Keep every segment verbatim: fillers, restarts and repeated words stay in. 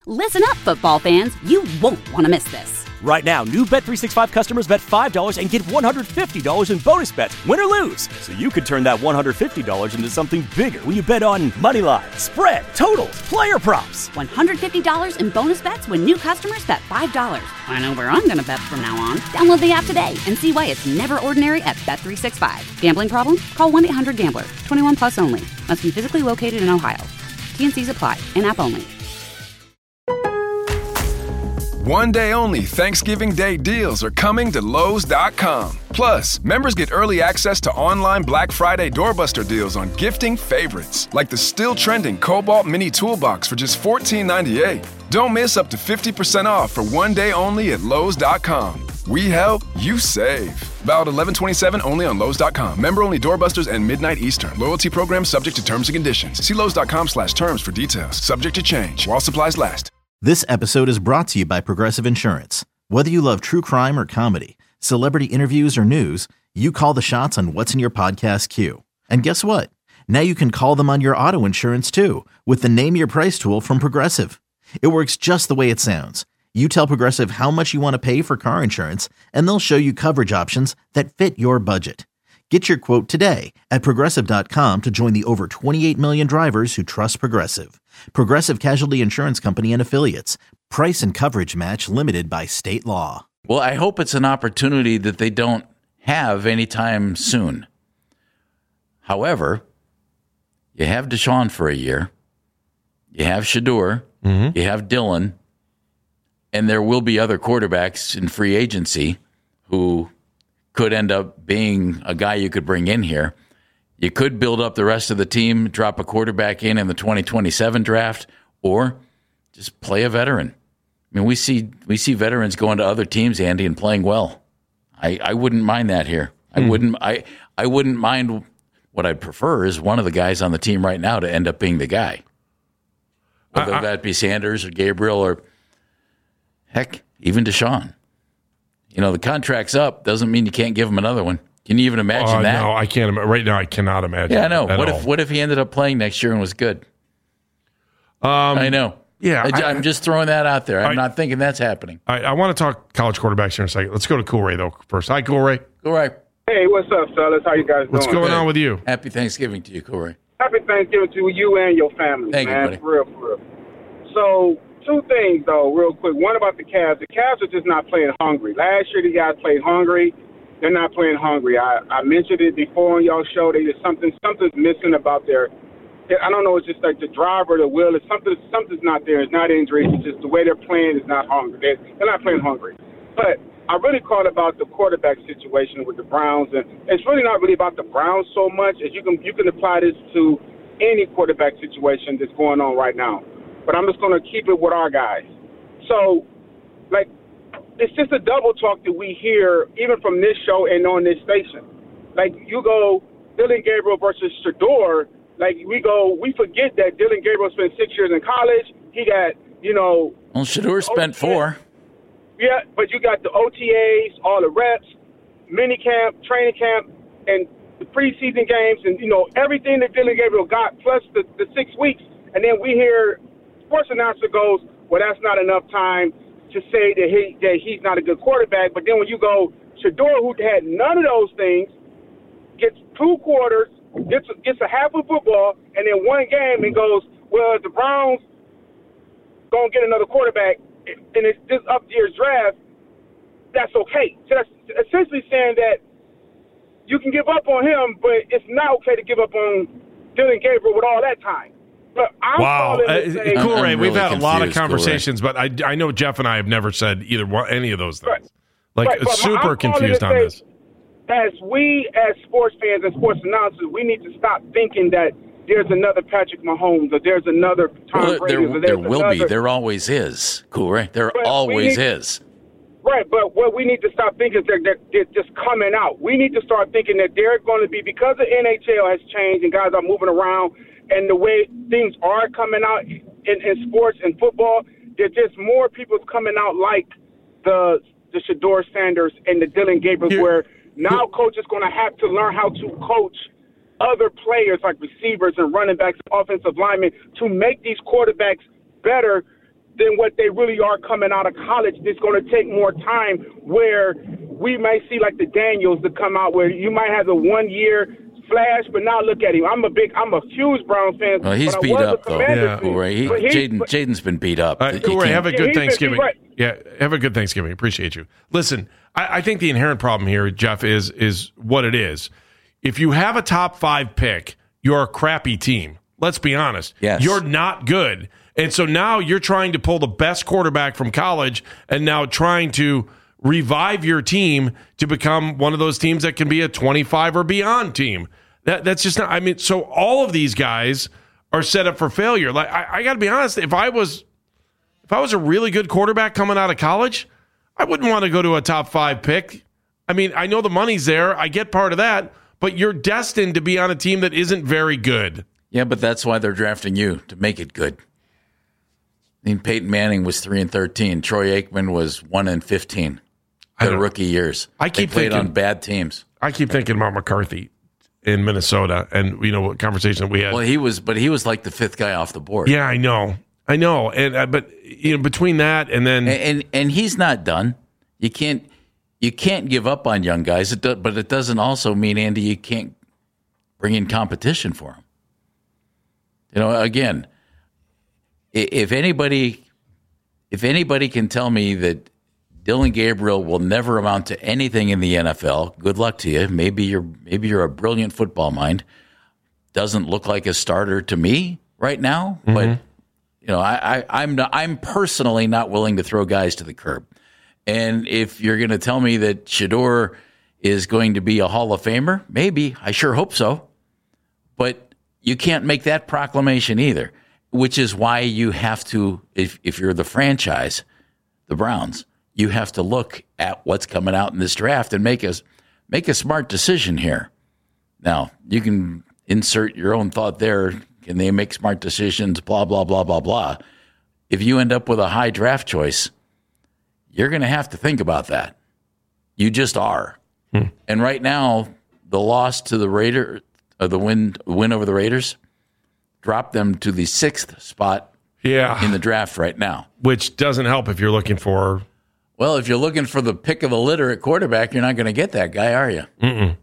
Listen up, football fans. You won't want to miss this. Right now, new Bet three sixty-five customers bet five dollars and get one hundred fifty dollars in bonus bets, win or lose. So you could turn that one hundred fifty dollars into something bigger when you bet on money line, spread, totals, player props. one hundred fifty dollars in bonus bets when new customers bet five dollars. I know where I'm going to bet from now on. Download the app today and see why it's never ordinary at Bet three sixty-five. Gambling problem? Call one eight hundred gambler. twenty-one plus only. Must be physically located in Ohio. T and C's apply. In-app only. One day only Thanksgiving Day deals are coming to Lowe's dot com. Plus, members get early access to online Black Friday doorbuster deals on gifting favorites, like the still trending Cobalt Mini Toolbox for just fourteen ninety-eight. Don't miss up to fifty percent off for one day only at Lowe's dot com. We help, you save. Valid eleven twenty-seven only on Lowe's dot com. Member only doorbusters and midnight Eastern. Loyalty program subject to terms and conditions. See Lowe's dot com slash terms for details. Subject to change while supplies last. This episode is brought to you by Progressive Insurance. Whether you love true crime or comedy, celebrity interviews or news, you call the shots on what's in your podcast queue. And guess what? Now you can call them on your auto insurance too with the Name Your Price tool from Progressive. It works just the way it sounds. You tell Progressive how much you want to pay for car insurance, and they'll show you coverage options that fit your budget. Get your quote today at Progressive dot com to join the over twenty-eight million drivers who trust Progressive. Progressive Casualty Insurance Company and Affiliates. Price and coverage match limited by state law. Well, I hope it's an opportunity that they don't have anytime soon. However, you have Deshaun for a year. You have Shedeur. Mm-hmm. You have Dillon. And there will be other quarterbacks in free agency who could end up being a guy you could bring in here. You could build up the rest of the team, drop a quarterback in in the twenty twenty-seven draft, or just play a veteran. I mean, we see we see veterans going to other teams, Andy, and playing well. I, I wouldn't mind that here. I mm. wouldn't I I wouldn't mind. What I'd prefer is one of the guys on the team right now to end up being the guy. Whether I, I, that be Sanders or Gabriel or, heck, even Deshaun. You know, the contract's up. Doesn't mean you can't give him another one. Can you even imagine uh, that? No, I can't. Right now, I cannot imagine. Yeah, I know. What all. if what if he ended up playing next year and was good? Um, I know. Yeah, I, I'm just throwing that out there. I'm I, not thinking that's happening. I, I want to talk college quarterbacks here in a second. Let's go to Cool Ray though first. Hi, Cool Ray. Cool Ray. Hey, what's up, fellas? How you guys doing? What's going good. on with you? Happy Thanksgiving to you, Cool Ray. Happy Thanksgiving to you and your family, Thank man. you, buddy. For real, for real. So, two things though, real quick. One about the Cavs. The Cavs are just not playing hungry. Last year, the guys played hungry. They're not playing hungry. I, I mentioned it before on y'all show. They just something something's missing about their. I don't know. It's just like the driver, the wheel. It's something. Something's not there. It's not injuries. It's just the way they're playing is not hungry. They're, they're not playing hungry. But I really called about the quarterback situation with the Browns, and it's really not really about the Browns so much as you can you can apply this to any quarterback situation that's going on right now. But I'm just going to keep it with our guys. So, like. It's just a double talk that we hear even from this show and on this station. Like, you go Dillon Gabriel versus Shedeur, like, we go, we forget that Dillon Gabriel spent six years in college. He got, you know. Well, Shedeur spent four. Yeah, but you got the O T As, all the reps, mini camp, training camp, and the preseason games, and, you know, everything that Dillon Gabriel got, plus the, the six weeks. And then we hear sports announcer goes, well, that's not enough time to say that he that he's not a good quarterback. But then when you go, Shedeur, who had none of those things, gets two quarters, gets gets a half of football, and then one game and goes, well, the Browns gonna get another quarterback, and it's this up year's draft. That's okay. So that's essentially saying that you can give up on him, but it's not okay to give up on Dillon Gabriel with all that time. But I'm wow, uh, say, cool, Ray. Really We've had a lot of confused, conversations, but I, I know Jeff and I have never said either one, any of those things. Right. Like, right, super confused on say, this. As we, as sports fans and sports announcers, we need to stop thinking that there's another Patrick Mahomes or there's another Tom well, Brady. There, or there will another, be. There always is. Cool, Ray. There but always need, is. Right, but what we need to stop thinking is that they're, they're just coming out. We need to start thinking that they're going to be, because the N H L has changed and guys are moving around, and the way things are coming out in, in sports and football, there's just more people coming out like the the Shedeur Sanders and the Dillon Gabriel, yeah. where now coaches going to have to learn how to coach other players like receivers and running backs and offensive linemen to make these quarterbacks better than what they really are coming out of college. It's going to take more time where we may see like the Daniels to come out where you might have a one-year flash, but now look at him. I'm a big, I'm a huge Browns fan. Well, he's beat up, though. Yeah. Cool, Ray. He, Jaden, Jaden's been beat up. Uh, cool, Ray, have a good yeah, Thanksgiving. Been, right. Yeah, have a good Thanksgiving. Appreciate you. Listen, I, I think the inherent problem here, Jeff, is is what it is. If you have a top five pick, you're a crappy team. Let's be honest. Yes. You're not good. And so now you're trying to pull the best quarterback from college and now trying to revive your team to become one of those teams that can be a twenty-five or beyond team. That that's just not, I mean, so all of these guys are set up for failure. Like I, I got to be honest, if I was if I was a really good quarterback coming out of college, I wouldn't want to go to a top five pick. I mean, I know the money's there. I get part of that, but you're destined to be on a team that isn't very good. Yeah, but that's why they're drafting you, to make it good. I mean, Peyton Manning was three and thirteen. Troy Aikman was one and fifteen. Their rookie years. I keep they played thinking, on bad teams. I keep thinking about McCarthy in Minnesota, and you know what conversation we had. Well, he was, but he was like the fifth guy off the board. Yeah, I know, I know, and uh, but you know, between that and then, and, and and he's not done. You can't you can't give up on young guys. It do, but it doesn't also mean, Andy, you can't bring in competition for him. You know, again, if anybody, if anybody can tell me that Dillon Gabriel will never amount to anything in the N F L, good luck to you. Maybe you're maybe you're a brilliant football mind. Doesn't look like a starter to me right now, mm-hmm. but you know, I, I, I'm not, I'm personally not willing to throw guys to the curb. And if you're going to tell me that Shedeur is going to be a Hall of Famer, maybe. I sure hope so. But you can't make that proclamation either, which is why you have to, if if you're the franchise, the Browns, you have to look at what's coming out in this draft and make a, make a smart decision here. Now, you can insert your own thought there. Can they make smart decisions, blah, blah, blah, blah, blah. If you end up with a high draft choice, you're going to have to think about that. You just are. Hmm. And right now, the loss to the Raiders, or the win, win over the Raiders, dropped them to the sixth spot yeah. in the draft right now. Which doesn't help if you're looking for... Well, if you're looking for the pick of the litter at quarterback, you're not going to get that guy, are you? Mm-mm.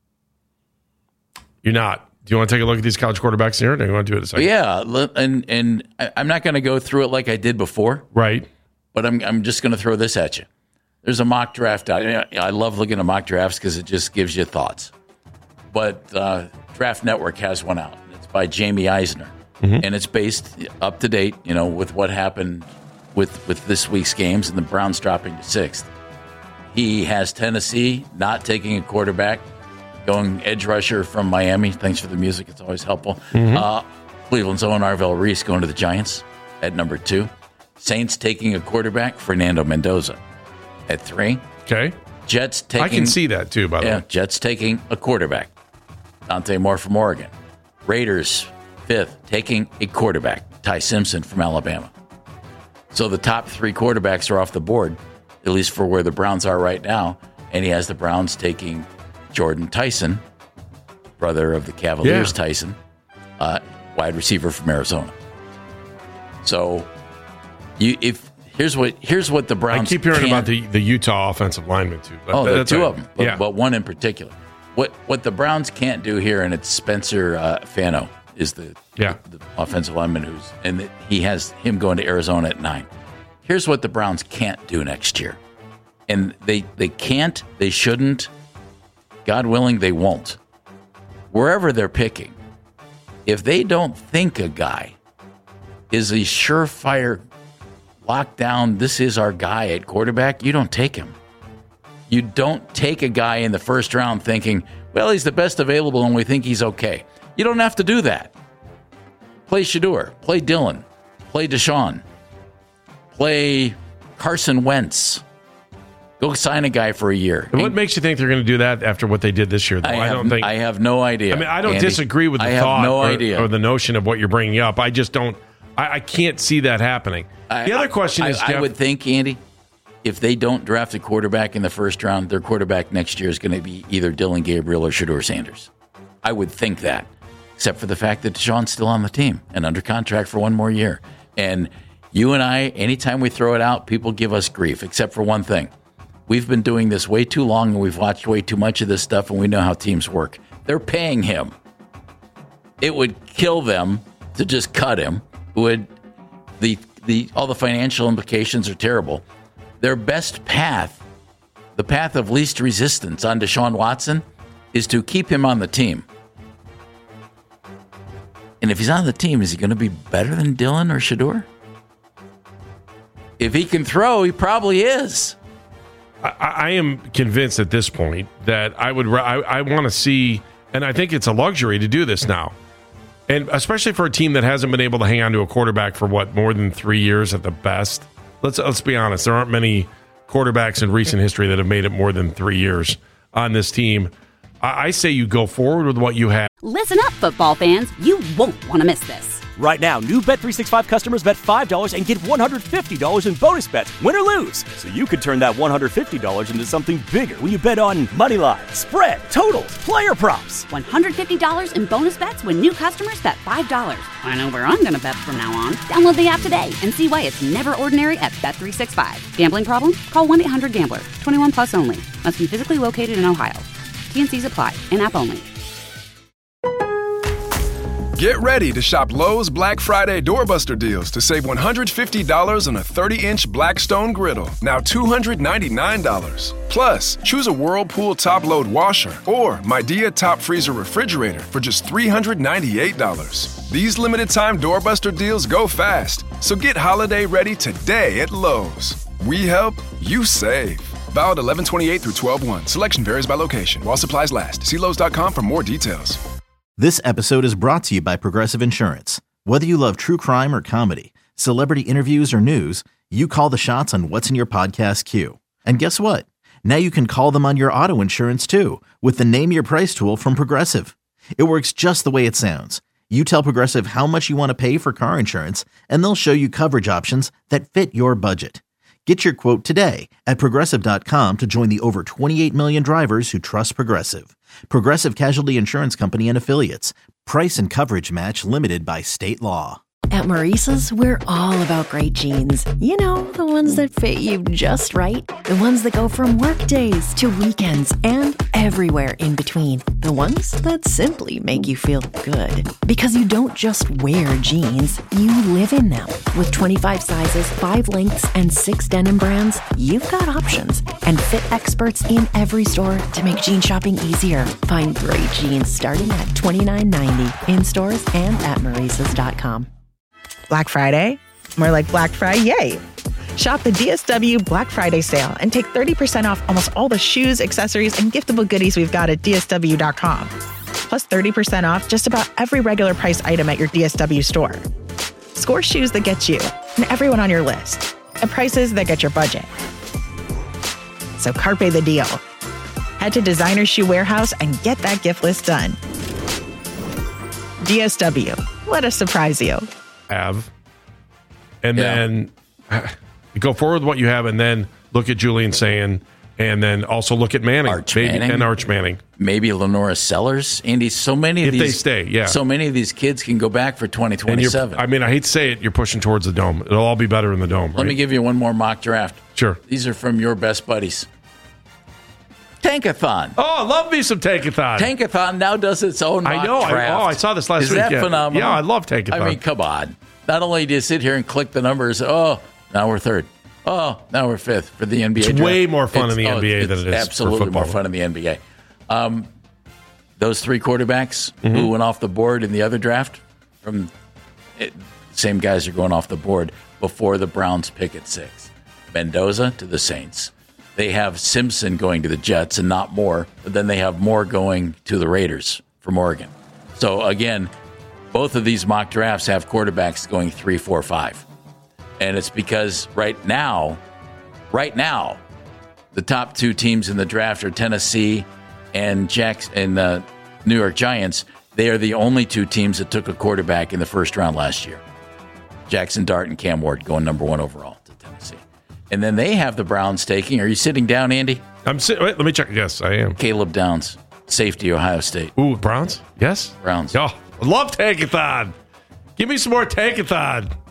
You're not. Do you want to take a look at these college quarterbacks here? Or do you want to do it in a second? Yeah, and and I'm not going to go through it like I did before. Right. But I'm I'm just going to throw this at you. There's a mock draft out. I love looking at mock drafts because it just gives you thoughts. But uh, Draft Network has one out. It's by Jamie Eisner, mm-hmm. and it's based up to date, you know, with what happened with with this week's games and the Browns dropping to sixth. He has Tennessee not taking a quarterback, going edge rusher from Miami. Thanks for the music. It's always helpful. Mm-hmm. Uh, Cleveland's own Arvell Reese going to the Giants at number two. Saints taking a quarterback, Fernando Mendoza at three. Okay. Jets taking... I can see that too, by the yeah, way. Jets taking a quarterback, Dante Moore from Oregon. Raiders, fifth, taking a quarterback, Ty Simpson from Alabama. So the top three quarterbacks are off the board, at least for where the Browns are right now. And he has the Browns taking Jordan Tyson, brother of the Cavaliers yeah. Tyson, uh, wide receiver from Arizona. So you if here's what here's what the Browns. I keep hearing can, about the, the Utah offensive lineman too. But oh, there are two a, of them, but, yeah. but one in particular. What what the Browns can't do here, and it's Spencer uh, Fano is the, yeah. the, the offensive lineman who's and the, he has him going to Arizona at nine. Here's what the Browns can't do next year, and they they can't, they shouldn't. God willing, they won't. Wherever they're picking, if they don't think a guy is a surefire lockdown, this is our guy at quarterback, you don't take him. You don't take a guy in the first round thinking, well, he's the best available and we think he's okay. You don't have to do that. Play Shedeur, play Dillon, play Deshaun, play Carson Wentz. Go sign a guy for a year. And what makes you think they're going to do that after what they did this year, though? I, I have, don't think. I have no idea. I mean, I don't Andy. disagree with the I thought have no or, idea. or the notion of what you're bringing up. I just don't. I, I can't see that happening. I, the other question I, is, I, Jeff, I would think, Andy, if they don't draft a quarterback in the first round, their quarterback next year is going to be either Dillon Gabriel or Shedeur Sanders. I would think that, except for the fact that Deshaun's still on the team and under contract for one more year. And You and I, anytime we throw it out, people give us grief, except for one thing. We've been doing this way too long, and we've watched way too much of this stuff, and we know how teams work. They're paying him. It would kill them to just cut him. It would the the all the financial implications are terrible. Their best path, the path of least resistance on Deshaun Watson, is to keep him on the team. And if he's on the team, is he going to be better than Dillon or Shedeur? If he can throw, he probably is. I, I am convinced at this point that I would. I, I want to see, and I think it's a luxury to do this now, and especially for a team that hasn't been able to hang on to a quarterback for what, more than three years at the best. Let's let's be honest. There aren't many quarterbacks in recent history that have made it more than three years on this team. I, I say you go forward with what you have. Listen up, football fans. You won't want to miss this. Right now, new Bet three sixty-five customers bet five dollars and get one hundred fifty dollars in bonus bets, win or lose. So you could turn that one hundred fifty dollars into something bigger when you bet on money line, spread, totals, player props. one hundred fifty dollars in bonus bets when new customers bet five dollars. I know where I'm going to bet from now on. Download the app today and see why it's never ordinary at Bet three sixty-five. Gambling problem? Call one eight hundred gambler. twenty-one plus only. Must be physically located in Ohio. T and C's apply. In-app only. Get ready to shop Lowe's Black Friday Doorbuster deals to save one hundred fifty dollars on a thirty-inch Blackstone griddle, now two hundred ninety-nine dollars. Plus, choose a Whirlpool top-load washer or Midea top freezer refrigerator for just three hundred ninety-eight dollars. These limited-time Doorbuster deals go fast, so get holiday ready today at Lowe's. We help, you save. Valid eleven twenty-eight through twelve one. Selection varies by location. While supplies last. See Lowe's dot com for more details. This episode is brought to you by Progressive Insurance. Whether you love true crime or comedy, celebrity interviews or news, you call the shots on what's in your podcast queue. And guess what? Now you can call them on your auto insurance too with the Name Your Price tool from Progressive. It works just the way it sounds. You tell Progressive how much you want to pay for car insurance, and they'll show you coverage options that fit your budget. Get your quote today at Progressive dot com to join the over twenty-eight million drivers who trust Progressive. Progressive Casualty Insurance Company and Affiliates. Price and coverage match limited by state law. At Maurice's, we're all about great jeans. You know, the ones that fit you just right. The ones that go from work days to weekends and everywhere in between. The ones that simply make you feel good. Because you don't just wear jeans, you live in them. With twenty-five sizes, five lengths, and six denim brands, you've got options. And fit experts in every store to make jean shopping easier. Find great jeans starting at twenty-nine ninety in stores and at Maurices dot com. Black Friday? More like Black Friday. Shop the D S W Black Friday sale and take thirty percent off almost all the shoes, accessories, and giftable goodies we've got at D S W dot com. Plus thirty percent off just about every regular price item at your D S W store. Score shoes that get you and everyone on your list at prices that get your budget. So carpe the deal. Head to Designer Shoe Warehouse and get that gift list done. D S W. Let us surprise you. Have and Yeah. then you go forward with what you have, and then look at Julian Sayin, and then also look at Manning, Arch maybe, Manning. and Arch Manning. Maybe Lenora Sellers. Andy, so many of If they these stay, yeah. So many of these kids can go back for twenty And you're, twenty-seven. I mean, I hate to say it, you're pushing towards the dome. It'll all be better in the dome. Let right? me give you one more mock draft. Sure. These are from your best buddies. Tankathon. Oh, I love me some Tankathon. Tankathon now does its own mock I know. I, draft. oh, I saw this last Is week. that yeah. phenomenal? Yeah, I love Tankathon. I mean, come on. Not only do you sit here and click the numbers, oh, now we're third. Oh, now we're fifth for the N B A It's draft. way more fun It's- in the oh, N B A it's than it is for absolutely more football. fun in the N B A. Um, those three quarterbacks Mm-hmm. who went off the board in the other draft, from it, same guys are going off the board before the Browns pick at six. Mendoza to the Saints. They have Simpson going to the Jets and not Moore, but then they have Moore going to the Raiders from Oregon. So again, both of these mock drafts have quarterbacks going three, four, five. And it's because right now, right now, the top two teams in the draft are Tennessee and Jacks and the New York Giants. They are the only two teams that took a quarterback in the first round last year. Jackson Dart and Cam Ward going number one overall to Tennessee. And then they have the Browns taking. Are you sitting down, Andy? I'm si- wait, let me check. Yes, I am. Caleb Downs, safety, Ohio State. Ooh, Browns? Yes? Browns. Oh, I love Tankathon. Give me some more Tankathon.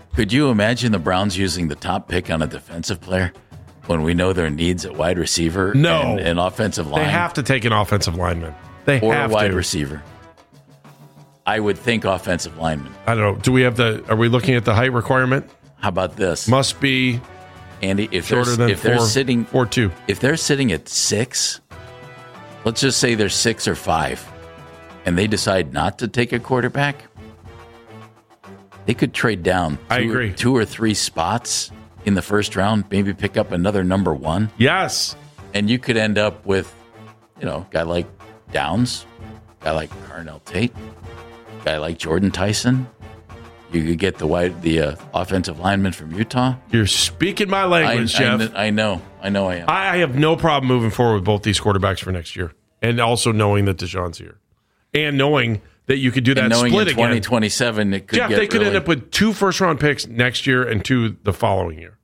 Could you imagine the Browns using the top pick on a defensive player when we know their needs at wide receiver no. and, and offensive line? They have to take an offensive lineman. They or have a wide to. receiver. I would think offensive lineman. I don't know. Do we have the? Are we looking at the height requirement? How about this? Must be Andy. If shorter they're, than if four, they're sitting four two. If they're sitting at six, let's just say they're six or five, and they decide not to take a quarterback, they could trade down. Two, I agree. Two or three spots in the first round, maybe pick up another number one. Yes, and you could end up with, you know, a guy like Downs, a guy like Carnell Tate, a guy like Jordan Tyson. You could get the wide, the uh, offensive lineman from Utah. You're speaking my language, I, Jeff. I, I know. I know I am. I, I have no problem moving forward with both these quarterbacks for next year. And also knowing that Deshaun's here. And knowing that you could do that and knowing split in twenty twenty-seven, again. It could Jeff, get they could really... end up with two first-round picks next year and two the following year.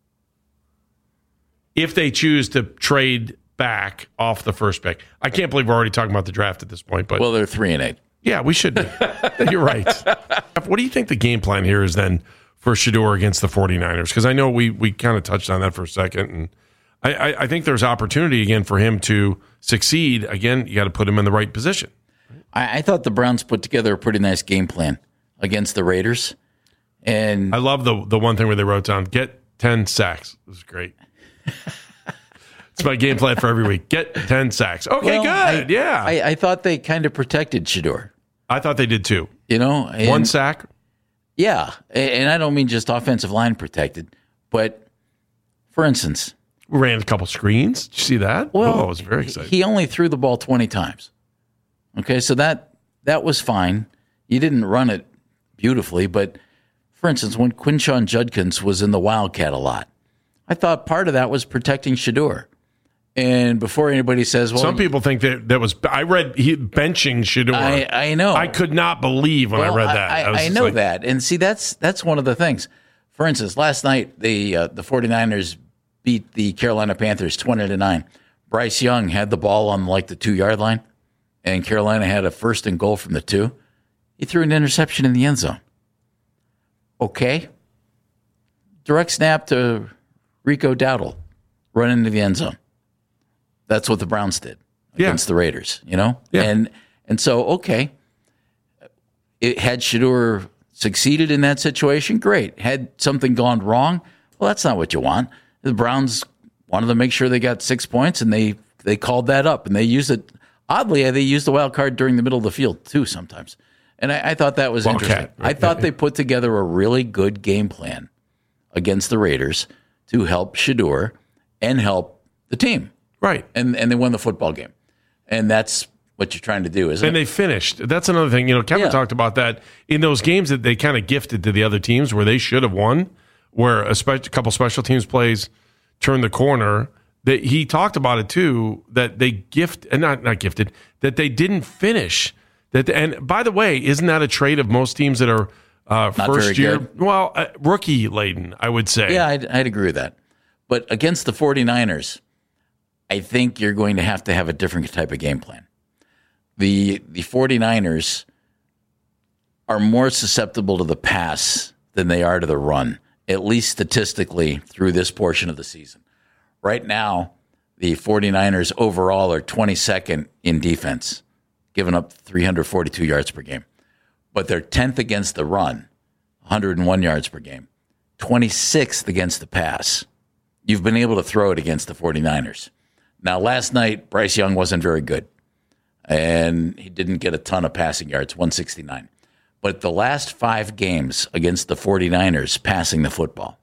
If they choose to trade back off the first pick. I can't believe we're already talking about the draft at this point. But well, they're three and eight. Yeah, we should be. You're right. What do you think the game plan here is then for Shedeur against the 49ers? Because I know we we kind of touched on that for a second, and I, I, I think there's opportunity again for him to succeed. Again, you got to put him in the right position. I, I thought the Browns put together a pretty nice game plan against the Raiders. And I love the the one thing where they wrote down, get ten sacks. It was great. It's my game plan for every week. Get ten sacks. Okay, well, good. I, yeah. I, I thought they kind of protected Shedeur. I thought they did too. You know, and, one sack. Yeah, and I don't mean just offensive line protected, but for instance, we ran a couple screens. Did you see that? Well, oh, I was very excited. He only threw the ball twenty times. Okay, so that that was fine. You didn't run it beautifully, but for instance, when Quinshon Judkins was in the Wildcat a lot, I thought part of that was protecting Shedeur. And before anybody says, well, some people think that that was, I read he benching Shedeur. I, I know. I could not believe when well, I read that. I, I, I, I know like, that. And see, that's that's one of the things. For instance, last night, the uh, the 49ers beat the Carolina Panthers twenty to nine. Bryce Young had the ball on like the two-yard line, and Carolina had a first and goal from the two. He threw an interception in the end zone. Okay. Direct snap to Rico Dowdle, run into the end zone. That's what the Browns did yeah. against the Raiders, you know? Yeah. And and so, okay, it, had Shedeur succeeded in that situation, great. Had something gone wrong, well, that's not what you want. The Browns wanted to make sure they got six points, and they, they called that up, and they used it. Oddly, they used the wild card during the middle of the field, too, sometimes. And I, I thought that was Wildcat. interesting. I thought they put together a really good game plan against the Raiders to help Shedeur and help the team. Right. And and they won the football game. And that's what you're trying to do, isn't and it? And they finished. That's another thing. You know, Kevin yeah. talked about that in those games that they kind of gifted to the other teams where they should have won, where a, spe- a couple special teams plays turned the corner. That he talked about it too, that they gift and not not gifted, that they didn't finish. That and by the way, isn't that a trait of most teams that are uh, first year? Good. Well, uh, rookie laden, I would say. Yeah, I'd, I'd agree with that. But against the 49ers, I think you're going to have to have a different type of game plan. The the 49ers are more susceptible to the pass than they are to the run, at least statistically through this portion of the season. Right now, the 49ers overall are twenty-second in defense, giving up three hundred forty-two yards per game. But they're tenth against the run, one hundred one yards per game, twenty-sixth against the pass. You've been able to throw it against the 49ers. Now, last night, Bryce Young wasn't very good, and he didn't get a ton of passing yards, one sixty-nine. But the last five games against the 49ers passing the football,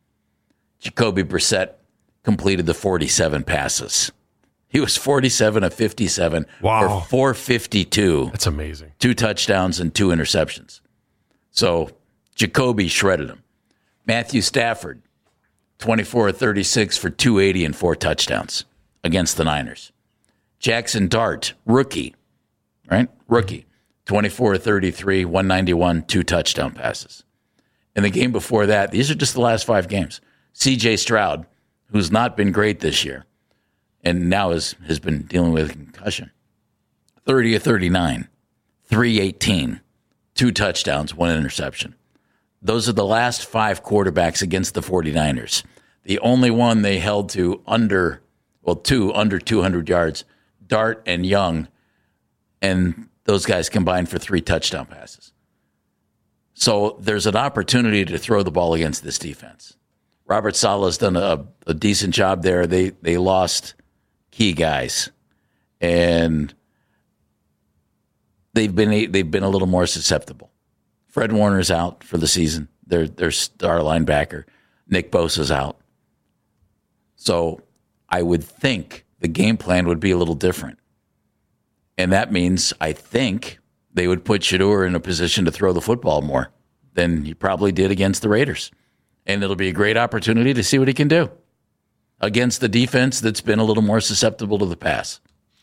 Jacoby Brissett completed the forty-seven passes. He was forty-seven of fifty-seven wow. for four fifty-two. That's amazing. Two touchdowns and two interceptions. So Jacoby shredded him. Matthew Stafford, twenty-four of thirty-six for two eighty and four touchdowns against the Niners. Jackson Dart, rookie, right? Rookie, twenty-four of thirty-three, one ninety-one, two touchdown passes. In the game before that, these are just the last five games. C J Stroud, who's not been great this year, and now is, has been dealing with a concussion. thirty of thirty-nine, three eighteen, two touchdowns, one interception. those are the last five quarterbacks against the 49ers. The only one they held to under, well, two under two hundred yards, Dart and Young, and those guys combined for three touchdown passes. So there's an opportunity to throw the ball against this defense. Robert Saleh's done a, a decent job there. They they lost key guys, and they've been they've been a little more susceptible. Fred Warner's out for the season. Their their star linebacker. Nick Bosa's out. So I would think the game plan would be a little different. And that means I think they would put Shedeur in a position to throw the football more than he probably did against the Raiders. And it'll be a great opportunity to see what he can do against the defense that's been a little more susceptible to the pass.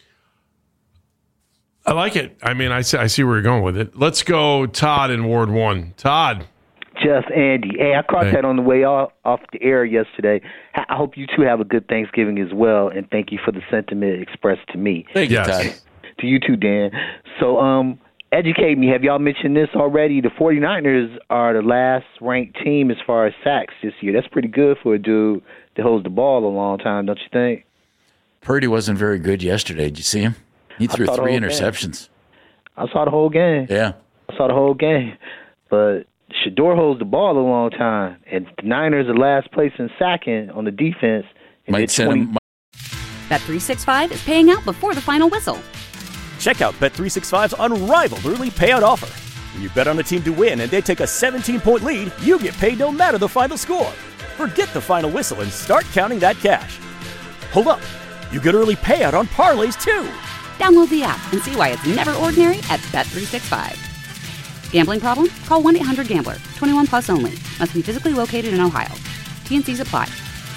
I like it. I mean, I see, I see where you're going with it. Let's go Todd in Ward one. Todd. Just Andy. Hey, I caught hey. that on the way off, off the air yesterday. I hope you two have a good Thanksgiving as well, and thank you for the sentiment expressed to me. Thank you, yes. Todd. To you too, Dan. So, um, educate me. Have y'all mentioned this already? The 49ers are the last-ranked team as far as sacks this year. That's pretty good for a dude that holds the ball a long time, don't you think? Purdy wasn't very good yesterday. Did you see him? He threw three interceptions. Game. I saw the whole game. Yeah. I saw the whole game. But Shedeur holds the ball a long time, and the Niners are last place in sacking on the defense. Might send twenty- him. Bet three sixty-five is paying out before the final whistle. Check out Bet three sixty-five's unrivaled early payout offer. When you bet on a team to win and they take a seventeen-point lead, you get paid no matter the final score. Forget the final whistle and start counting that cash. Hold up. You get early payout on parlays, too. Download the app and see why it's never ordinary at Bet three sixty-five. Gambling problem? Call one eight hundred gambler. twenty-one plus only. Must be physically located in Ohio. T and C's apply.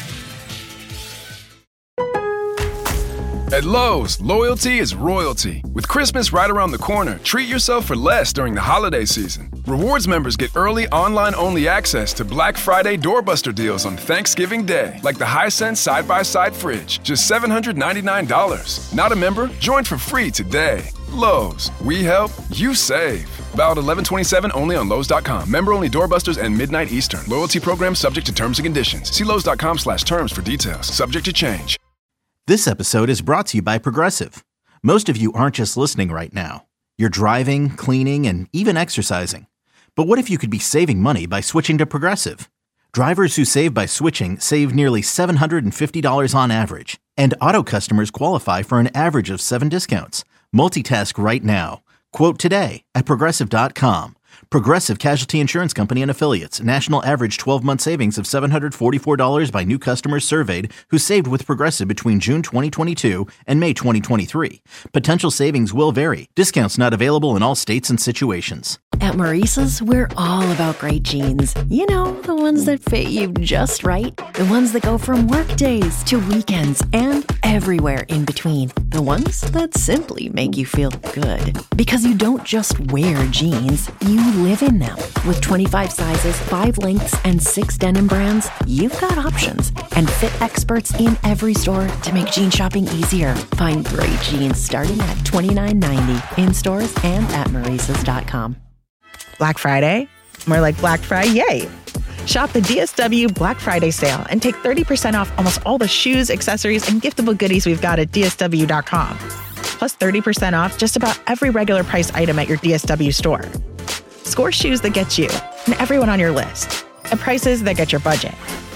At Lowe's, loyalty is royalty. With Christmas right around the corner, treat yourself for less during the holiday season. Rewards members get early online-only access to Black Friday doorbuster deals on Thanksgiving Day, like the Hisense side-by-side fridge, just seven hundred ninety-nine dollars. Not a member? Join for free today. Lowe's, we help, you save. Valid eleven twenty-seven only on Lowe's dot com. Member-only doorbusters and midnight Eastern. Loyalty program subject to terms and conditions. See Lowe's dot com slash terms for details. Subject to change. This episode is brought to you by Progressive. Most of you aren't just listening right now. You're driving, cleaning, and even exercising. But what if you could be saving money by switching to Progressive? Drivers who save by switching save nearly seven hundred fifty dollars on average. And auto customers qualify for an average of seven discounts. Multitask right now. Quote today at Progressive dot com. Progressive Casualty Insurance Company and Affiliates. National average twelve-month savings of seven hundred forty-four dollars by new customers surveyed who saved with Progressive between June twenty twenty-two and May twenty twenty-three. Potential savings will vary. Discounts not available in all states and situations. At Maurice's, we're all about great jeans. You know, the ones that fit you just right. The ones that go from work days to weekends and everywhere in between. The ones that simply make you feel good. Because you don't just wear jeans, you live in them. With twenty-five sizes, five lengths, and six denim brands, you've got options. And fit experts in every store to make jean shopping easier. Find great jeans starting at twenty-nine ninety in stores and at Maurices dot com. Black Friday? More like Black Friday, yay! Shop the D S W Black Friday sale and take thirty percent off almost all the shoes, accessories, and giftable goodies we've got at D S W dot com. Plus thirty percent off just about every regular price item at your D S W store. Score shoes that get you and everyone on your list at prices that get your budget.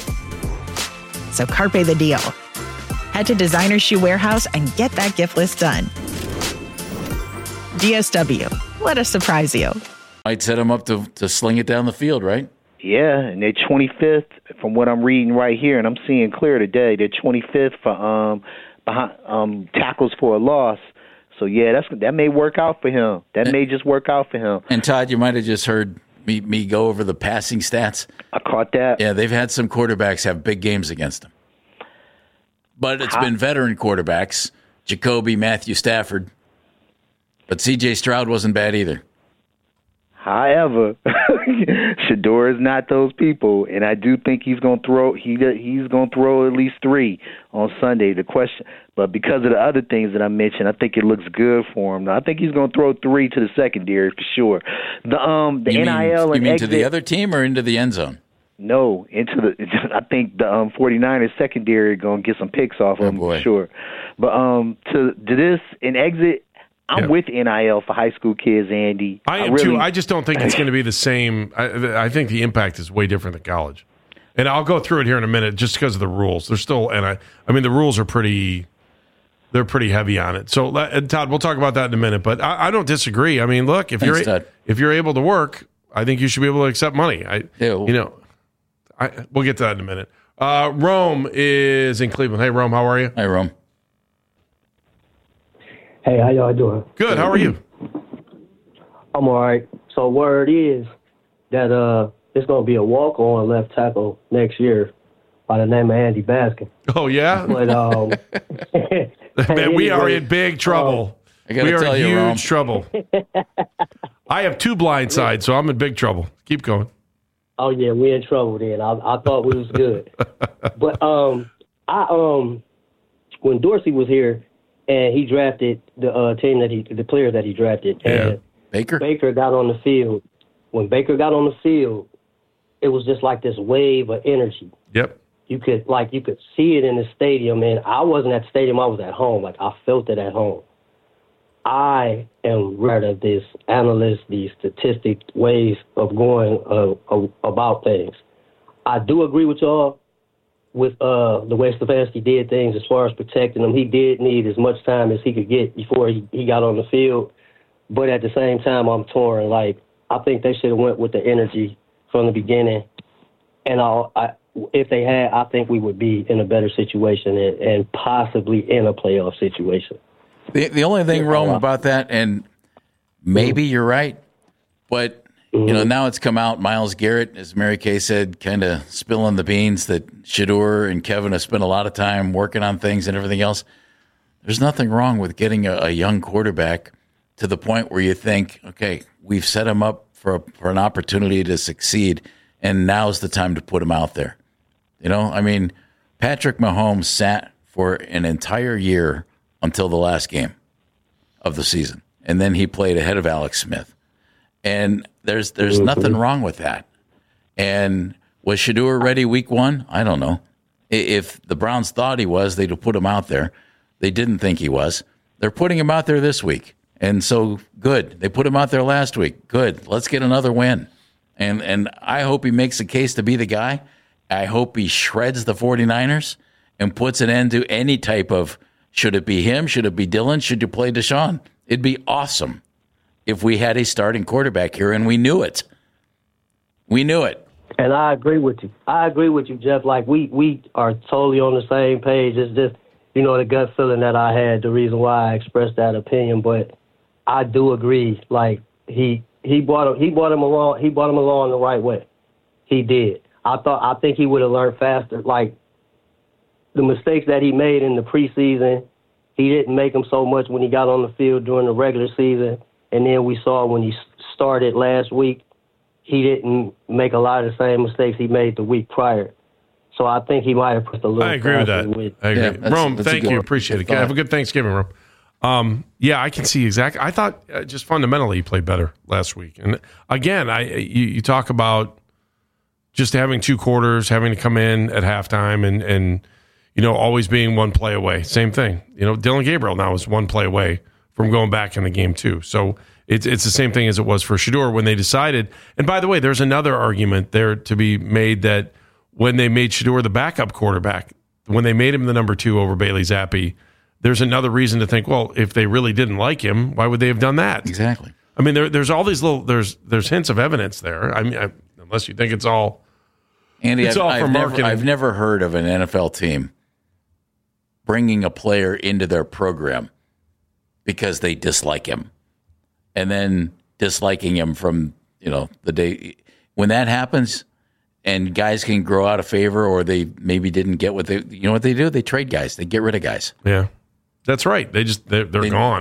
So carpe the deal. Head to Designer Shoe Warehouse and get that gift list done. D S W, let us surprise you. Might set them up to, to sling it down the field, right? Yeah, and they're twenty-fifth from what I'm reading right here, and I'm seeing clear today. They're twenty-fifth for um, behind, um, tackles for a loss. So, yeah, that's that may work out for him. That and, may just work out for him. And, Todd, you might have just heard me, me go over the passing stats. I caught that. Yeah, they've had some quarterbacks have big games against them. But it's How? been veteran quarterbacks, Jacoby, Matthew Stafford. But C J Stroud wasn't bad either. However, Shedeur is not those people, and I do think he's going to throw. He he's going to throw at least three on Sunday. The question, but because of the other things that I mentioned, I think it looks good for him. I think he's going to throw three to the secondary for sure. The um the you N I L mean, and you mean exit, to the other team or into the end zone? No, into the. I think the um, 49ers secondary going to get some picks off of Oh, him boy. for sure. But um to to this and exit. I'm Yeah. with N I L for high school kids, Andy. I am really, too. I just don't think it's going to be the same. I, I think the impact is way different than college. And I'll go through it here in a minute just because of the rules. They're still, and I, I mean, the rules are pretty, they're pretty heavy on it. So, and Todd, we'll talk about that in a minute. But I, I don't disagree. I mean, look, if Thanks, you're Todd. if you're able to work, I think you should be able to accept money. I, Ew. you know, I, we'll get to that in a minute. Uh, Rome is in Cleveland. Hey, Rome, how are you? Hi, Rome. Hey, how y'all doing? Good. How are you? I'm all right. So word is that uh, it's going to be a walk-on left tackle next year by the name of Andy Baskin. Oh yeah, But um, man, we are anyway, in big trouble. I gotta we are tell in you, huge Rome. trouble. I have two blind sides, so I'm in big trouble. Keep going. Oh yeah, we in trouble then. I, I thought we was good, but um, I um, when Dorsey was here and he drafted the uh, team that he, the players that he drafted, Yeah. and Baker? Baker got on the field. When Baker got on the field, it was just like this wave of energy. Yep. You could like you could see it in the stadium, and I wasn't at the stadium. I was at home. Like I felt it at home. I am rid of this analyst, these statistic ways of going uh, uh, about things. I do agree with y'all with uh, the way Stefanski did things as far as protecting him. He did need as much time as he could get before he, he got on the field. But at the same time, I'm torn. Like, I think they should have went with the energy from the beginning. And I'll, I, if they had, I think we would be in a better situation and, and possibly in a playoff situation. The the only thing, Rome, about that, and maybe you're right, but you know now it's come out. Myles Garrett, as Mary Kay said, kind of spilling the beans that Shedeur and Kevin have spent a lot of time working on things and everything else. There's nothing wrong with getting a, a young quarterback to the point where you think, okay, we've set him up for a, for an opportunity to succeed, and now's the time to put him out there. You know, I mean, Patrick Mahomes sat for an entire year until the last game of the season. And then he played ahead of Alex Smith. And there's there's mm-hmm. nothing wrong with that. And was Shedeur ready week one? I don't know. If the Browns thought he was, they'd have put him out there. They didn't think he was. They're putting him out there this week. And so, good. They put him out there last week. Good. Let's get another win. And and I hope he makes a case to be the guy. I hope he shreds the 49ers and puts an end to any type of, should it be him? Should it be Dylan? Should you play Deshaun? It'd be awesome if we had a starting quarterback here, and we knew it. We knew it. And I agree with you. I agree with you, Jeff. Like, we, we are totally on the same page. It's just, you know, the gut feeling that I had, the reason why I expressed that opinion. But I do agree. Like, he he brought him, he brought him along. He brought him along the right way. He did. I thought. I think he would have learned faster. Like, the mistakes that he made in the preseason, he didn't make them so much when he got on the field during the regular season. And then we saw when he started last week, he didn't make a lot of the same mistakes he made the week prior. So I think he might have put a little. I agree with that. With, I agree. Yeah, that's- Rome, that's a thank good you. one. Appreciate it. Good Have a thought. good Thanksgiving, Rome. Um, yeah, I can see exactly. I thought uh, just fundamentally he played better last week. And again, I you, you talk about just having two quarters, having to come in at halftime, and and you know always being one play away. Same thing. You know, Dylan Gabriel now is one play away from going back in the game too. So it's it's the same thing as it was for Shedeur when they decided. And by the way, there's another argument there to be made that when they made Shedeur the backup quarterback, when they made him the number two over Bailey Zappi, there's another reason to think, well, if they really didn't like him, why would they have done that? Exactly. I mean, there, there's all these little there's there's hints of evidence there. I mean, I, unless you think it's all Andy, it's I've, all I've for never, marketing. I've never heard of an N F L team bringing a player into their program because they dislike him, and then disliking him from, you know, the day when that happens, and guys can grow out of favor, or they maybe didn't get what they, you know what they do? They trade guys. They get rid of guys. Yeah, that's right. They just they're, they're They- gone.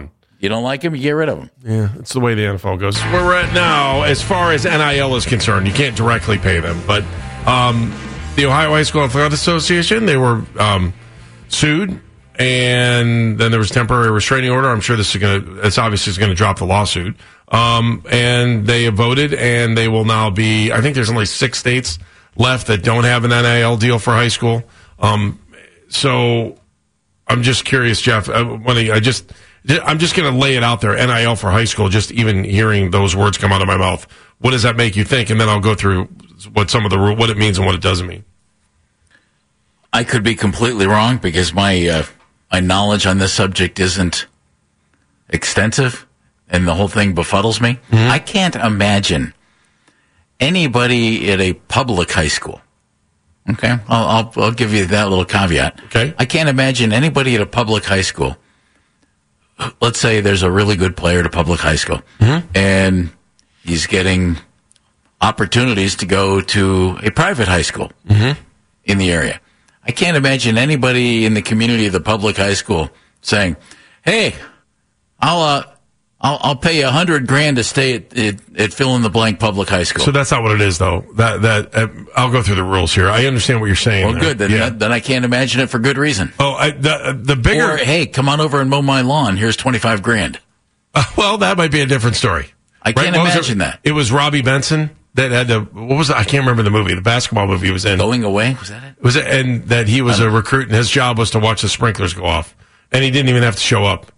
You don't like them, you get rid of them. Yeah, it's the way the N F L goes. Where we're at now, as far as N I L is concerned, you can't directly pay them. But um, the Ohio High School Athletic Association, they were um, sued, and then there was temporary restraining order. I'm sure this is going to, it's obviously is going to drop the lawsuit. Um, and they have voted, and they will now be, I think there's only six states left that don't have an N I L deal for high school. Um, so I'm just curious, Jeff, I, when I, I just... I'm just going to lay it out there, N I L for high school, just even hearing those words come out of my mouth. What does that make you think? And then I'll go through what some of the what it means and what it doesn't mean. I could be completely wrong because my uh, my knowledge on this subject isn't extensive, and the whole thing befuddles me. Mm-hmm. I can't imagine anybody at a public high school. Okay, I'll, I'll I'll give you that little caveat. Okay, I can't imagine anybody at a public high school. Let's say there's a really good player at a public high school, mm-hmm. and he's getting opportunities to go to a private high school mm-hmm. in the area. I can't imagine anybody in the community of the public high school saying, "Hey, I'll uh, I'll, I'll pay you a hundred grand to stay at, at, at fill in the blank public high school." So that's not what it is, though. That that uh, I'll go through the rules here. I understand what you're saying. Well, there. good. Then, yeah. that, then I can't imagine it for good reason. Oh, I, the the bigger. Or, hey, come on over and mow my lawn. Here's twenty five grand. Uh, well, that might be a different story. I can't right? imagine it? that. It was Robbie Benson that had the what was it? I can't remember the movie, the basketball movie he was in. Going Away, was that it? Was it? And that he was a recruit, and his job was to watch the sprinklers go off, and he didn't even have to show up.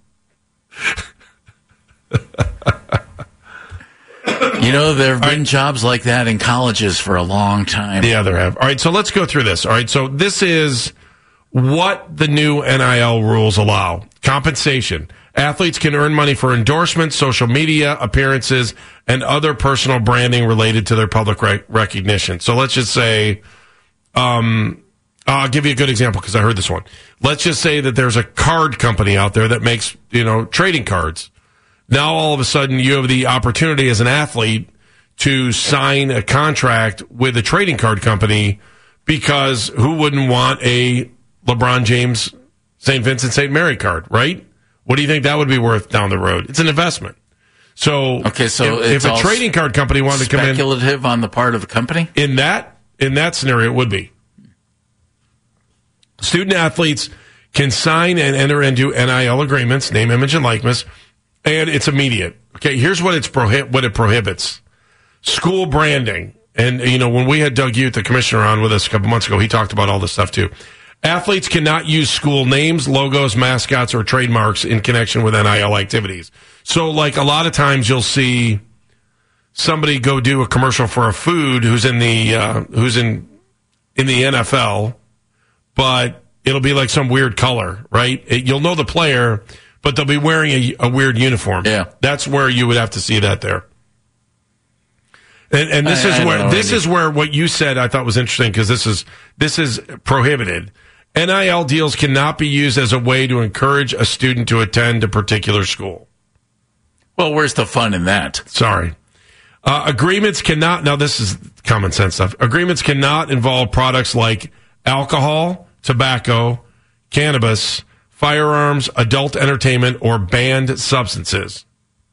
You know, there have been right. jobs like that in colleges for a long time. Yeah, there have. All right, so let's go through this. All right, so this is what the new N I L rules allow. Compensation. Athletes can earn money for endorsements, social media appearances, and other personal branding related to their public rec- recognition. So let's just say, um, I'll give you a good example because I heard this one. Let's just say that there's a card company out there that makes, you know, trading cards. Now, all of a sudden, you have the opportunity as an athlete to sign a contract with a trading card company because who wouldn't want a LeBron James Saint Vincent Saint Mary card, right? What do you think that would be worth down the road? It's an investment. So, okay, so if, if a trading card company wanted to come in, speculative on the part of the company in that in that scenario, it would be. Student athletes can sign and enter into N I L agreements, name, image, and likeness. And it's immediate. Okay, here's what it's prohi- what it prohibits. School branding. And, you know, when we had Doug Youth, the commissioner, on with us a couple months ago, he talked about all this stuff too. Athletes cannot use school names, logos, mascots, or trademarks in connection with N I L activities. So, like, a lot of times you'll see somebody go do a commercial for a food who's in the uh, who's in in the N F L, but it'll be like some weird color, right? It, you'll know the player, but they'll be wearing a, a weird uniform. Yeah, that's where you would have to see that there. And, and this I, is I where know, this Andy. is where what you said I thought was interesting because this is this is prohibited. N I L deals cannot be used as a way to encourage a student to attend a particular school. Well, where's the fun in that? Sorry. Uh, agreements cannot, now this is common sense stuff. Agreements cannot involve products like alcohol, tobacco, cannabis, firearms, adult entertainment, or banned substances.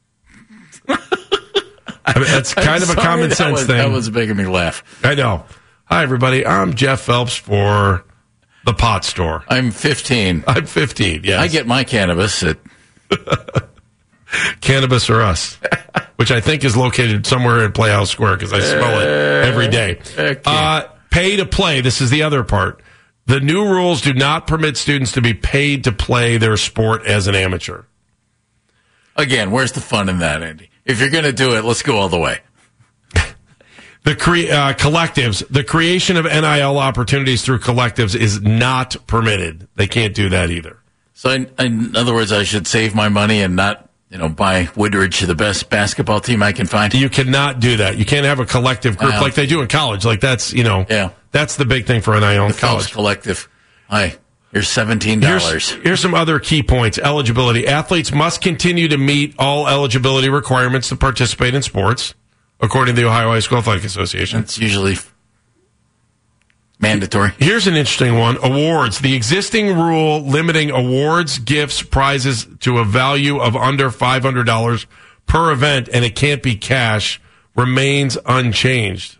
I mean, that's kind I'm of a sorry, common that sense was, thing. That was making me laugh. I know. Hi, everybody. I'm Jeff Phelps for the Pot Store. I'm fifteen. I'm fifteen, yes. I get my cannabis at Cannabis or Us, which I think is located somewhere in Playhouse Square because I smell it every day. Okay. Uh, pay to play. This is the other part. The new rules do not permit students to be paid to play their sport as an amateur. Again, where's the fun in that, Andy? If you're going to do it, let's go all the way. The cre- uh, collectives, the creation of N I L opportunities through collectives is not permitted. They can't do that either. So, in, in other words, I should save my money and not, you know, buy Woodridge the best basketball team I can find. You cannot do that. You can't have a collective group Wow. like they do in college. Like that's, you know, yeah. that's the big thing for N I L in The Phelps college. Collective. Hi, here's seventeen dollars. Here's, here's some other key points. Eligibility. Athletes must continue to meet all eligibility requirements to participate in sports, according to the Ohio High School Athletic Association. It's usually Mandatory. Here's an interesting one. Awards. The existing rule limiting awards, gifts, prizes to a value of under five hundred dollars per event, and it can't be cash, remains unchanged.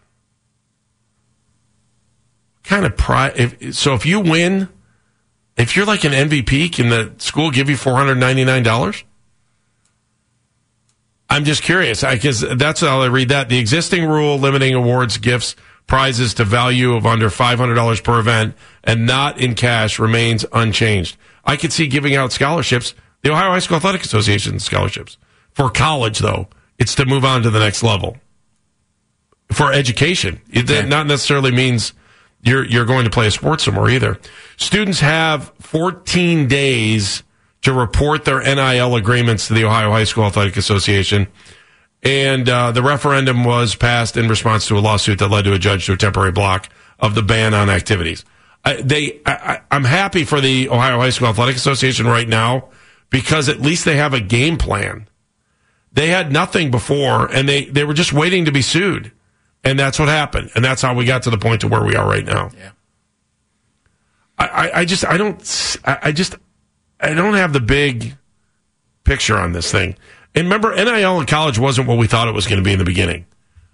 Kind of prize. If, so if you win, if you're like an M V P, can the school give you four hundred ninety-nine dollars? I'm just curious, because that's how I read that. The existing rule limiting awards, gifts, prizes to value of under five hundred dollars per event and not in cash remains unchanged. I could see giving out scholarships, the Ohio High School Athletic Association scholarships. For college, though, it's to move on to the next level. For education, it okay. not necessarily means you're you're going to play a sport somewhere either. Students have fourteen days to report their N I L agreements to the Ohio High School Athletic Association. And uh, the referendum was passed in response to a lawsuit that led to a judge to a temporary block of the ban on activities. I, they, I, I'm happy for the Ohio High School Athletic Association right now because at least they have a game plan. They had nothing before, and they, they were just waiting to be sued. And that's what happened. And that's how we got to the point to where we are right now. Yeah. I, I, I just, I don't, I, I just, I don't have the big picture on this thing. And remember, N I L in college wasn't what we thought it was going to be in the beginning.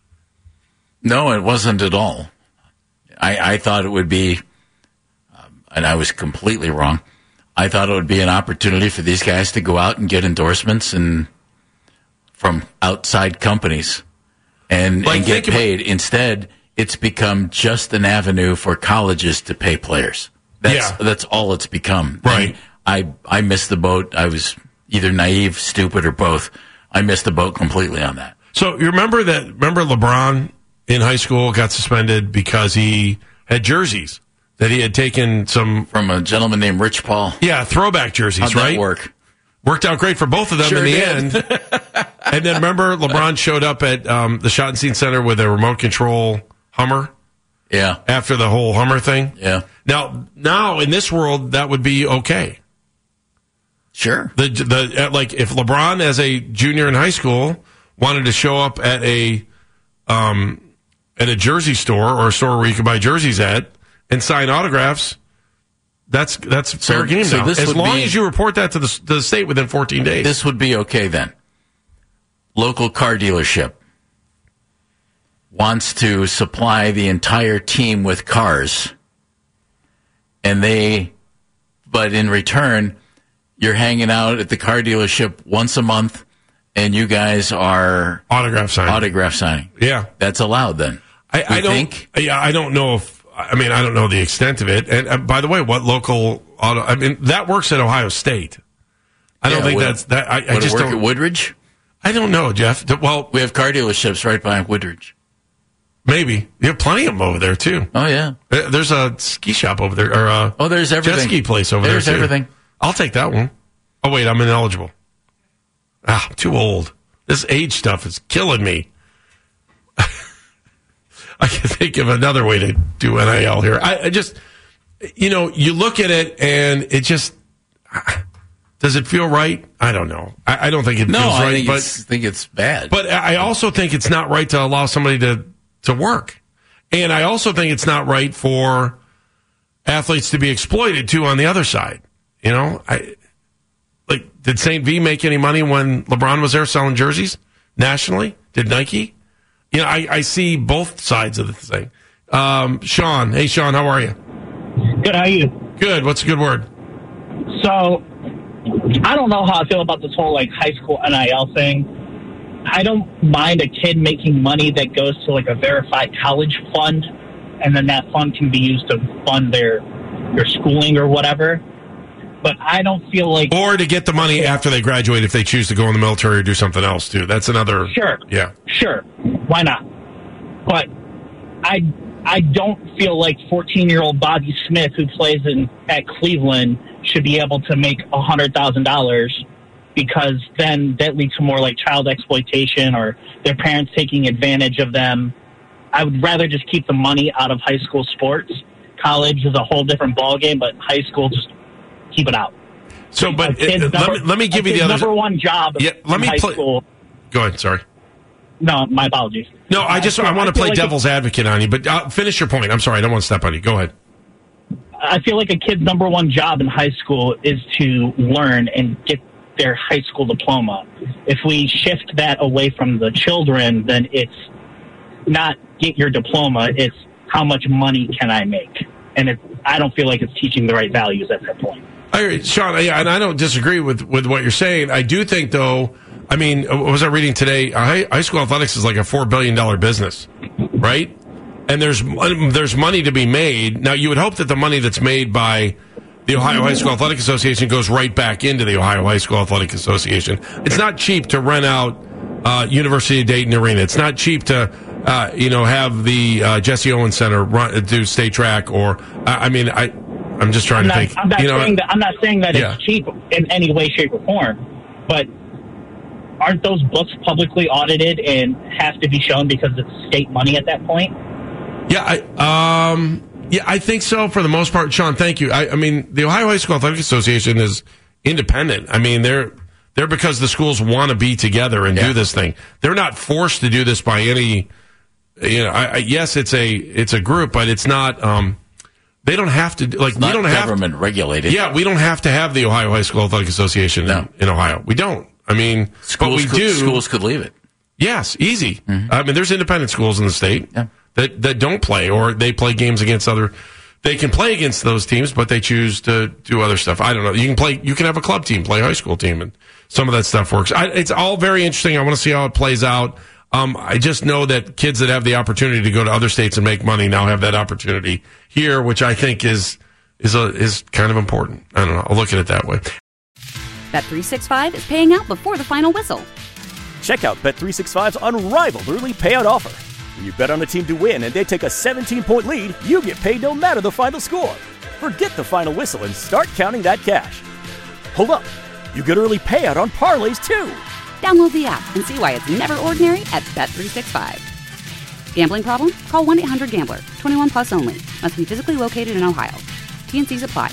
No, it wasn't at all. I, I thought it would be, um, and I was completely wrong. I thought it would be an opportunity for these guys to go out and get endorsements and from outside companies and, like, and get paid. About- Instead, it's become just an avenue for colleges to pay players. That's, yeah. that's all it's become. Right. And I, I missed the boat. I was either naive, stupid, or both. I missed the boat completely on that. So you remember that? Remember LeBron in high school got suspended because he had jerseys that he had taken some from a gentleman named Rich Paul. Yeah, throwback jerseys. How'd right? that work? Worked out great for both of them sure in the did. end. And then remember, LeBron showed up at um, the Schottenstein Center with a remote control Hummer. Yeah. After the whole Hummer thing. Yeah. Now, now in this world, that would be okay. Sure. The the like if LeBron as a junior in high school wanted to show up at a um at a jersey store or a store where you could buy jerseys at and sign autographs, that's that's so, fair game so now. This as long be, as you report that to the, to the state within fourteen days. This would be okay then. Local car dealership wants to supply the entire team with cars, and they, but in return, you're hanging out at the car dealership once a month, and you guys are autograph signing. Autograph signing. Yeah, that's allowed. Then I, I don't. Think? Yeah, I don't know if. I mean, I don't know the extent of it. And uh, by the way, what local auto? I mean, that works at Ohio State. I don't yeah, think would, that's that. I, I would just it work don't. At Woodridge? I don't know, Jeff. Well, we have car dealerships right by Woodridge. Maybe you have plenty of them over there too. Oh yeah, there's a ski shop over there, or a oh, there's everything. Jet ski place over there's there. There's everything. I'll take that one. Oh wait, I'm ineligible. Ah, I'm too old. This age stuff is killing me. I can think of another way to do N I L here. I, I just, you know, you look at it and it just, does it feel right? I don't know. I, I don't think it no, feels I right. Think but it's, think it's bad. But I also think it's not right to allow somebody to, to work. And I also think it's not right for athletes to be exploited too on the other side. You know, I like, did Saint V make any money when LeBron was there selling jerseys nationally? Did Nike? You know, I, I see both sides of the thing. Um, Sean, hey Sean, how are you? Good, how are you? Good. What's a good word? So, I don't know how I feel about this whole like high school N I L thing. I don't mind a kid making money that goes to like a verified college fund, and then that fund can be used to fund their their schooling or whatever. But I don't feel like... Or to get the money after they graduate if they choose to go in the military or do something else, too. That's another... Sure. Yeah. Sure. Why not? But I I don't feel like fourteen-year-old Bobby Smith, who plays in at Cleveland, should be able to make one hundred thousand dollars, because then that leads to more like child exploitation or their parents taking advantage of them. I would rather just keep the money out of high school sports. College is a whole different ballgame, but high school, just keep it out. So, but it, let, number, me, let me give you the other... number one job yeah, let in me high play, school. Go ahead, sorry. No, my apologies. No, I just I, I want to play like devil's a, advocate on you, but uh, finish your point. I'm sorry, I don't want to step on you. Go ahead. I feel like a kid's number one job in high school is to learn and get their high school diploma. If we shift that away from the children, then it's not get your diploma, it's how much money can I make? And it, I don't feel like it's teaching the right values at that point. I agree, Sean, yeah, and I don't disagree with, with what you're saying. I do think, though, I mean, what was I reading today? High, high school athletics is like a four billion dollars business, right? And there's there's money to be made. Now, you would hope that the money that's made by the Ohio High School Athletic Association goes right back into the Ohio High School Athletic Association. It's not cheap to rent out uh, University of Dayton Arena. It's not cheap to, uh, you know, have the uh, Jesse Owens Center run, do state track. Or, I mean, I, I'm just trying I'm to not, think. I'm not, you know, saying that, I'm not saying that yeah. it's cheap in any way, shape, or form, but aren't those books publicly audited and have to be shown because it's state money at that point? Yeah, I, um, yeah, I think so for the most part. Sean, thank you. I, I mean, the Ohio High School Athletic Association is independent. I mean, they're they're because the schools want to be together and yeah. do this thing. They're not forced to do this by any. You know, I, I, yes, it's a it's a group, but it's not. Um, they don't have to like it's we not don't have government regulated. Yeah, we don't have to have the Ohio High School Athletic Association no. in, in Ohio. We don't. I mean, schools but we could, do. Schools could leave it. Yes, easy. Mm-hmm. I mean, there's independent schools in the state. Yeah. That, that don't play, or they play games against other. They can play against those teams, but they choose to do other stuff. I don't know. You can play. You can have a club team, play a high school team, and some of that stuff works. I, it's all very interesting. I want to see how it plays out. Um, I just know that kids that have the opportunity to go to other states and make money now have that opportunity here, which I think is is a, is kind of important. I don't know. I'll look at it that way. Bet three sixty-five is paying out before the final whistle. Check out Bet three sixty-five's unrivaled early payout offer. When you bet on a team to win and they take a seventeen-point lead, you get paid no matter the final score. Forget the final whistle and start counting that cash. Hold up. You get early payout on parlays, too. Download the app and see why it's never ordinary at Bet three sixty-five. Gambling problem? Call one eight hundred gambler. twenty-one plus only. Must be physically located in Ohio. T N Cs apply.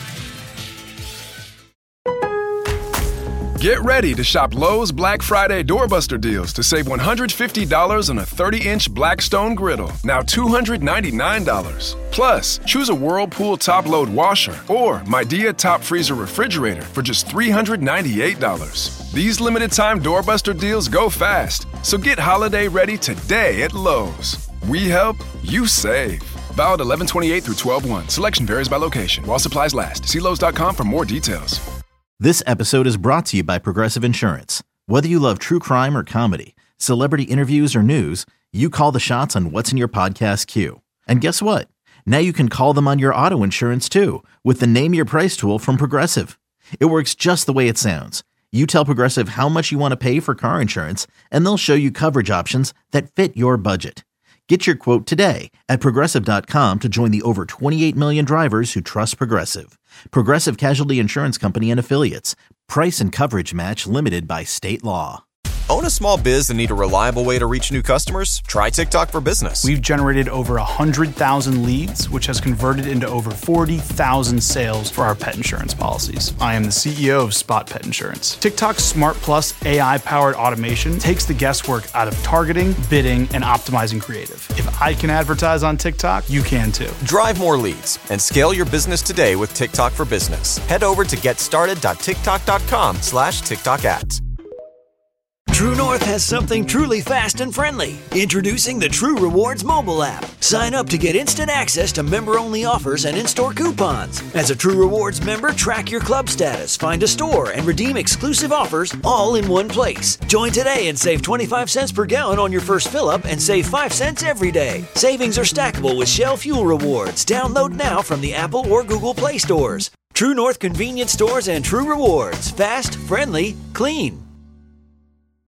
Get ready to shop Lowe's Black Friday Doorbuster deals to save one hundred fifty dollars on a thirty-inch Blackstone griddle, now two hundred ninety-nine dollars. Plus, choose a Whirlpool top-load washer or Midea top freezer refrigerator for just three hundred ninety-eight dollars. These limited-time Doorbuster deals go fast, so get holiday ready today at Lowe's. We help, you save. Valid eleven twenty-eight through twelve one. Selection varies by location. While supplies last. See Lowe's dot com for more details. This episode is brought to you by Progressive Insurance. Whether you love true crime or comedy, celebrity interviews or news, you call the shots on what's in your podcast queue. And guess what? Now you can call them on your auto insurance too with the Name Your Price tool from Progressive. It works just the way it sounds. You tell Progressive how much you want to pay for car insurance, and they'll show you coverage options that fit your budget. Get your quote today at Progressive dot com to join the over twenty-eight million drivers who trust Progressive. Progressive Casualty Insurance Company and Affiliates. Price and coverage match limited by state law. Own a small biz and need a reliable way to reach new customers? Try TikTok for Business. We've generated over one hundred thousand leads, which has converted into over forty thousand sales for our pet insurance policies. I am the C E O of Spot Pet Insurance. TikTok's Smart Plus A I-powered automation takes the guesswork out of targeting, bidding, and optimizing creative. If I can advertise on TikTok, you can too. Drive more leads and scale your business today with TikTok for Business. Head over to getstarted dot tiktok dot com slash TikTok ads. True North has something truly fast and friendly. Introducing the True Rewards mobile app. Sign up to get instant access to member-only offers and in-store coupons. As a True Rewards member, track your club status, find a store, and redeem exclusive offers all in one place. Join today and save twenty-five cents per gallon on your first fill-up and save five cents every day. Savings are stackable with Shell Fuel Rewards. Download now from the Apple or Google Play stores. True North convenience stores and True Rewards. Fast, friendly, clean.